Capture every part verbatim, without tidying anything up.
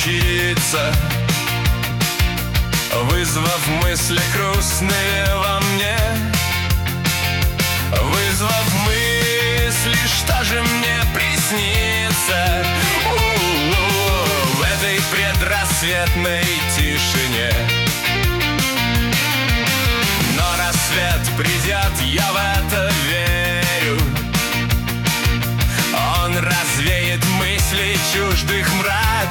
случится, вызвав мысли грустные во мне, вызвав мысли, что же мне приснится У-у-у, в этой предрассветной тишине. Но рассвет придет, я в это верю, он развеет мысли чуждых мрак.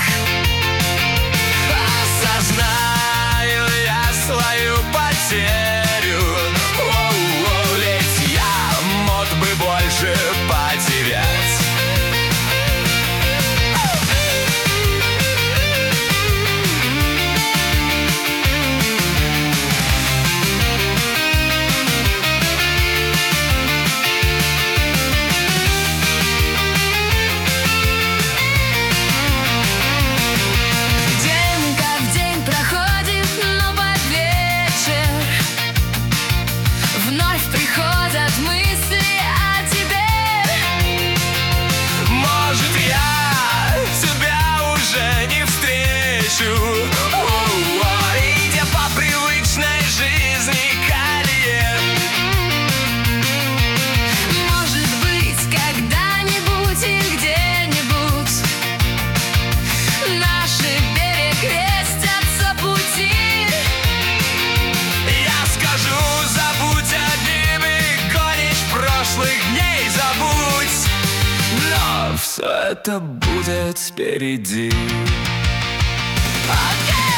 Осознаю я свою потерю, О-о-о, ведь я мог бы больше потерять. Идя по привычной жизни колее, может быть, когда-нибудь и где-нибудь наши перекрестятся пути. Я скажу, забудь одним и горечь прошлых дней забудь, но все это будет впереди. Okay.